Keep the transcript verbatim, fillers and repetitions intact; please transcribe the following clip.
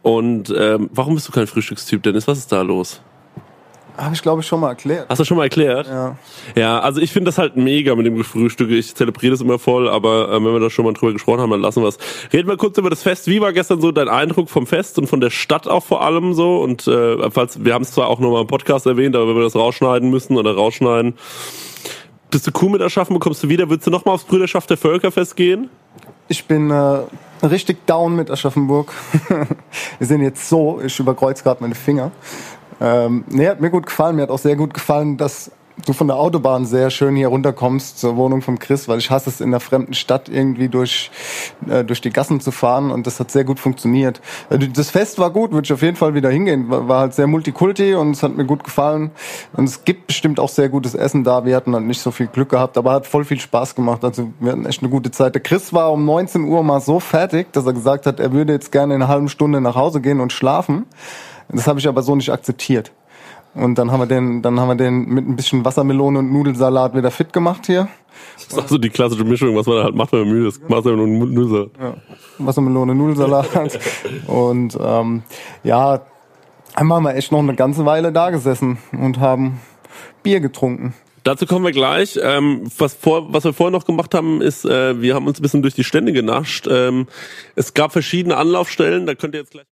Und ähm, warum bist du kein Frühstückstyp, Dennis? Was ist da los? Habe ich, glaube ich, schon mal erklärt. Hast du schon mal erklärt? Ja. Ja, also ich finde das halt mega mit dem Frühstück. Ich zelebriere das immer voll, aber äh, wenn wir da schon mal drüber gesprochen haben, dann lassen wir es. Reden wir kurz über das Fest. Wie war gestern so dein Eindruck vom Fest und von der Stadt auch vor allem so? Und äh, falls wir haben es zwar auch nochmal im Podcast erwähnt, aber wenn wir das rausschneiden müssen oder rausschneiden, bist du cool mit Aschaffenburg? Kommst du wieder? Willst du nochmal aufs Brüderschaft der Völkerfest gehen? Ich bin äh, richtig down mit Aschaffenburg. Wir sind jetzt so, ich überkreuze gerade meine Finger. Ähm, nee, hat mir gut gefallen. Mir hat auch sehr gut gefallen, dass du von der Autobahn sehr schön hier runterkommst zur Wohnung vom Chris, weil ich hasse es, in einer fremden Stadt irgendwie durch, äh, durch die Gassen zu fahren, und das hat sehr gut funktioniert. Das Fest war gut, würde ich auf jeden Fall wieder hingehen. War, war halt sehr multikulti und es hat mir gut gefallen. Und es gibt bestimmt auch sehr gutes Essen da. Wir hatten halt nicht so viel Glück gehabt, aber hat voll viel Spaß gemacht. Also wir hatten echt eine gute Zeit. Der Chris war um neunzehn Uhr mal so fertig, dass er gesagt hat, er würde jetzt gerne in einer halben Stunde nach Hause gehen und schlafen. Das habe ich aber so nicht akzeptiert. Und dann haben wir den, dann haben wir den mit ein bisschen Wassermelone und Nudelsalat wieder fit gemacht hier. Das ist auch so die klassische Mischung, was man da halt macht, wenn man müde ist. Wassermelone und Nudelsalat. Ja. Wassermelone, Nudelsalat. Und ähm, ja, dann haben wir echt noch eine ganze Weile da gesessen und haben Bier getrunken. Dazu kommen wir gleich. Ähm, was, vor, was wir vorher noch gemacht haben, ist, äh, wir haben uns ein bisschen durch die Stände genascht. Ähm, es gab verschiedene Anlaufstellen, da könnt ihr jetzt gleich